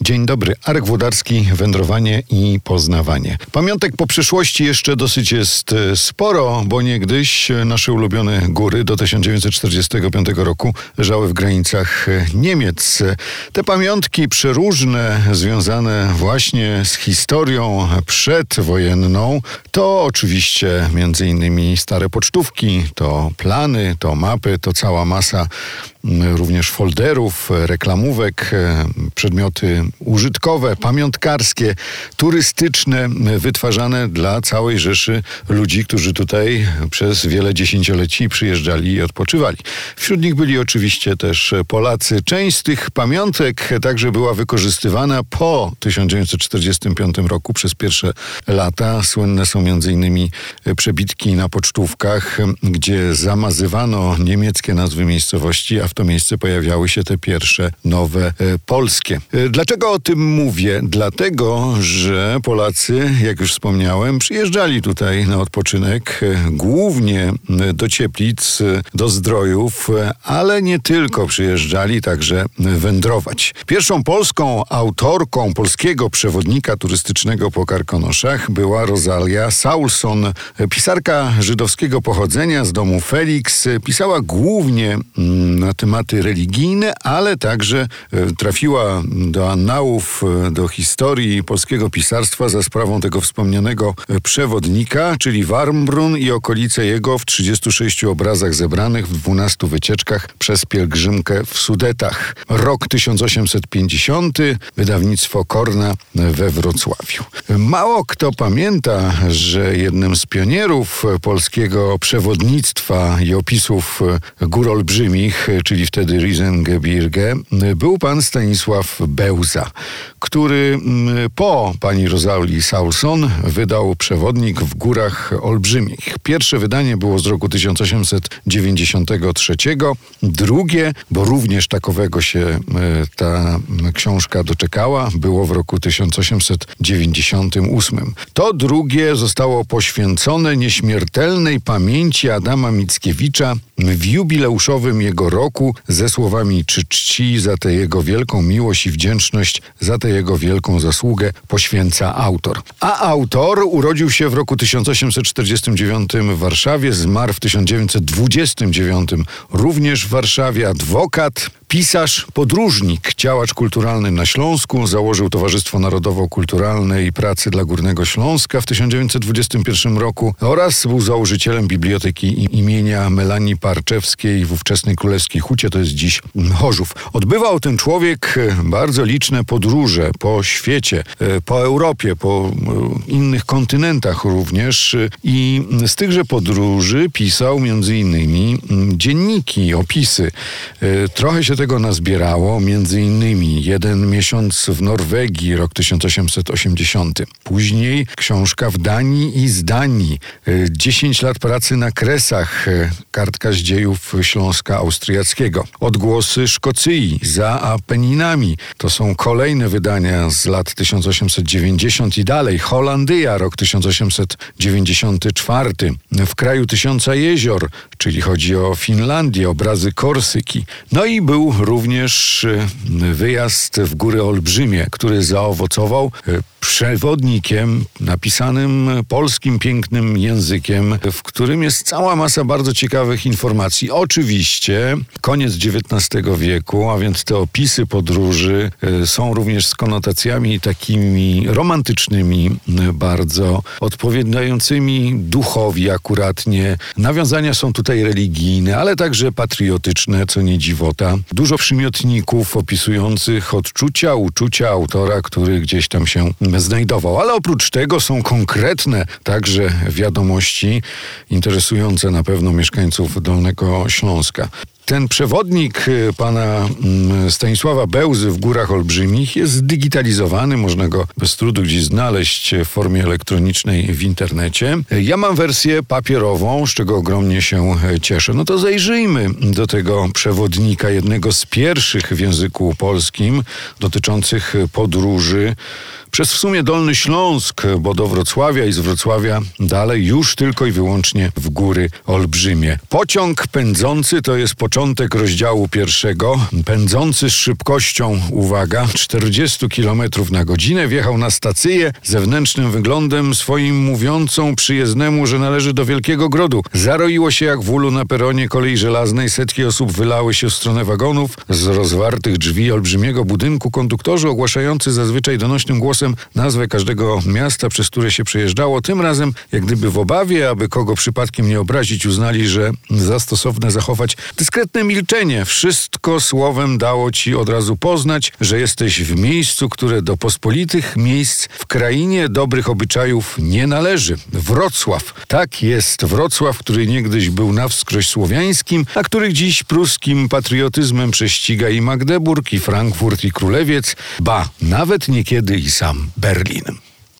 Dzień dobry, Arek Włodarski, wędrowanie i poznawanie. Pamiątek po przyszłości jeszcze dosyć jest sporo, bo niegdyś nasze ulubione góry do 1945 roku leżały w granicach Niemiec. Te pamiątki przeróżne, związane właśnie z historią przedwojenną, to oczywiście między innymi stare pocztówki, to plany, to mapy, to cała masa również folderów, reklamówek, przedmioty użytkowe, pamiątkarskie, turystyczne, wytwarzane dla całej rzeszy ludzi, którzy tutaj przez wiele dziesięcioleci przyjeżdżali i odpoczywali. Wśród nich byli oczywiście też Polacy. Część z tych pamiątek także była wykorzystywana po 1945 roku przez pierwsze lata. Słynne są m.in. przebitki na pocztówkach, gdzie zamazywano niemieckie nazwy miejscowości, a w to miejsce pojawiały się te pierwsze nowe polskie. Dlaczego o tym mówię? Dlatego, że Polacy, jak już wspomniałem, przyjeżdżali tutaj na odpoczynek, głównie do Cieplic, do Zdrojów, ale nie tylko przyjeżdżali, także wędrować. Pierwszą polską autorką polskiego przewodnika turystycznego po Karkonoszach była Rosalia Saulson. Pisarka żydowskiego pochodzenia z domu Felix. Pisała głównie na tematy religijne, ale także trafiła do annałów, do historii polskiego pisarstwa za sprawą tego wspomnianego przewodnika, czyli Warmbrun i okolice jego w 36 obrazach zebranych w 12 wycieczkach przez pielgrzymkę w Sudetach. Rok 1850, wydawnictwo Korna we Wrocławiu. Mało kto pamięta, że jednym z pionierów polskiego przewodnictwa i opisów gór olbrzymich, czyli wtedy Riesengebirge, był pan Stanisław Bełza, który po pani Rosalii Saulson wydał przewodnik w górach olbrzymich. Pierwsze wydanie było z roku 1893, drugie, bo również takowego się ta książka doczekała, było w roku 1898. To drugie zostało poświęcone nieśmiertelnej pamięci Adama Mickiewicza w jubileuszowym jego roku ze słowami czy czci za tę jego wielką miłość i wdzięczność, za tę jego wielką zasługę poświęca autor. A autor urodził się w roku 1849 w Warszawie, zmarł w 1929 również w Warszawie, adwokat, pisarz, podróżnik, działacz kulturalny na Śląsku, założył Towarzystwo Narodowo-Kulturalne i Pracy dla Górnego Śląska w 1921 roku oraz był założycielem Biblioteki imienia Melanii Parczewskiej w ówczesnej Królewskiej Hucie, to jest dziś Chorzów. Odbywał ten człowiek bardzo liczne podróże po świecie, po Europie, po innych kontynentach również i z tychże podróży pisał między innymi dzienniki, opisy. Trochę się tego nazbierało, między innymi jeden miesiąc w Norwegii, rok 1880. Później książka w Danii i z Danii. 10 lat pracy na Kresach, kartka z dziejów Śląska Austriackiego. Odgłosy Szkocji za Apeninami. To są kolejne wydania z lat 1890 i dalej. Holandia, rok 1894. W kraju tysiąca jezior, czyli chodzi o Finlandię, obrazy Korsyki. No i był również wyjazd w góry olbrzymie, który zaowocował przewodnikiem napisanym polskim pięknym językiem, w którym jest cała masa bardzo ciekawych informacji. Oczywiście koniec XIX wieku, a więc te opisy podróży są również z konotacjami takimi romantycznymi, bardzo odpowiadającymi duchowi akuratnie. Nawiązania są tutaj religijne, ale także patriotyczne, co nie dziwota. Dużo przymiotników opisujących odczucia, uczucia autora, który gdzieś tam się znajdował. Ale oprócz tego są konkretne także wiadomości interesujące na pewno mieszkańców Dolnego Śląska. Ten przewodnik pana Stanisława Bełzy w Górach Olbrzymich jest zdigitalizowany, można go bez trudu gdzieś znaleźć w formie elektronicznej w internecie. Ja mam wersję papierową, z czego ogromnie się cieszę. No to zajrzyjmy do tego przewodnika, jednego z pierwszych w języku polskim dotyczących podróży przez w sumie Dolny Śląsk, bo do Wrocławia i z Wrocławia dalej już tylko i wyłącznie w góry olbrzymie. Pociąg pędzący to jest początek rozdziału pierwszego. Pędzący z szybkością, uwaga, 40 km na godzinę wjechał na stacyję zewnętrznym wyglądem swoim mówiącą przyjezdnemu, że należy do Wielkiego Grodu. Zaroiło się jak w ulu na peronie kolei żelaznej. Setki osób wylały się w stronę wagonów. Z rozwartych drzwi olbrzymiego budynku konduktorzy ogłaszający zazwyczaj donośnym głosem nazwę każdego miasta, przez które się przejeżdżało, tym razem jak gdyby w obawie, aby kogo przypadkiem nie obrazić, uznali, że za stosowne zachować dyskretne milczenie. Wszystko słowem dało ci od razu poznać, że jesteś w miejscu, które do pospolitych miejsc w krainie dobrych obyczajów nie należy. Wrocław. Tak jest. Wrocław, który niegdyś był na wskroś słowiańskim, a który dziś pruskim patriotyzmem prześciga i Magdeburg, i Frankfurt, i Królewiec, ba, nawet niekiedy i sam Berlin.